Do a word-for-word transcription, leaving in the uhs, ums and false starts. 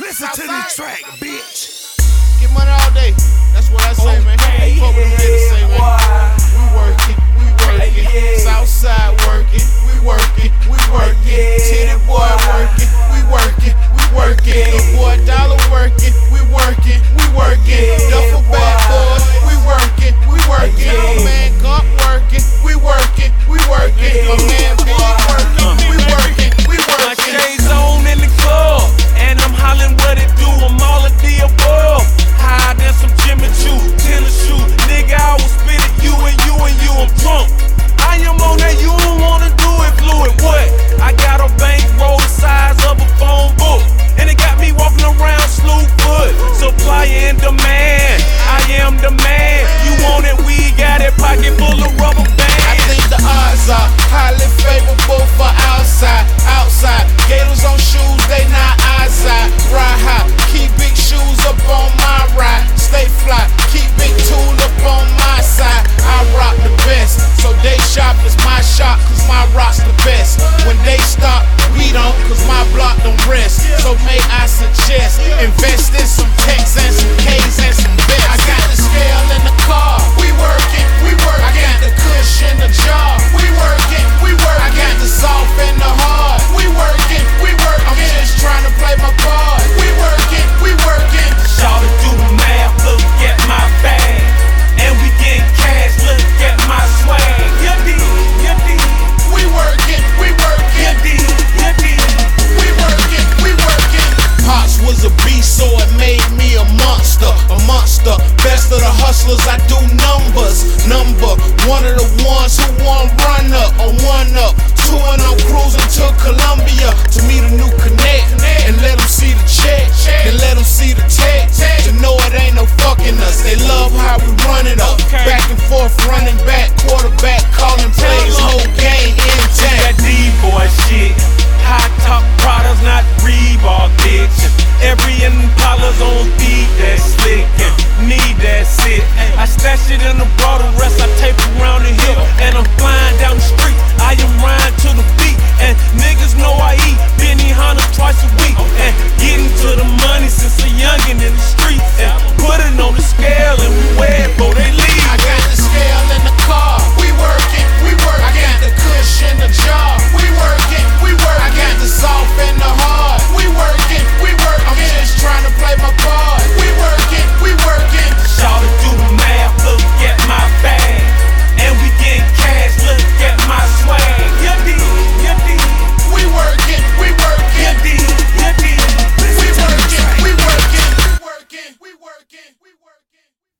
Listen to this track, bitch. Get money all day. That's what I say, man. Okay, Fuck what them haters say, man. We working, we working. Southside working, we working, we working. Titty boy working, we working, we working. The boy dollar working, we working, we working. Duffel bag boys, we working, we working. My man Gump working, we working, we working. My man Big working, we working, we My working. shades on in the club, and I'm hollering what it do. I'm all of the above. Higher than some Jimmy Choo, tennis shoe. Nigga, I will spit it, you and you and you, I'm drunk. I am on that, you don't wanna do it, fluid. What? I got a bankroll the size of a phone book, and it got me walking around slew foot. Supply and demand, I am the man. You want it, we got it, pocket full of rubber bands. I think the odds are highly favorable for outside, outside. Gators on shoes, they not eyesight. Ride high, keep big shoes up on my ride. Stay fly, keep big tool up on my side. I rock the best, so they shop is my shop, cause my rock's the best. When they stop, we don't, cause my block don't rest. So may I suggest, invest in some techs and some K's and some bets. I got the scale in the car, we working, we working. I got the cushion in the jar, we working, we working. I got the soft and the hard, we working, we working. I'm just trying to play my part, we working, we working. Shawty do the math, look at my bag, and we get cash, look at my swag. You did, you did, We working, we working. you did, you did. We working, we working. Pops was a beast, so it made me a monster, a monster. Best of the hustlers, I do numbers. Number one of the ones who won run up, or one up. Two in a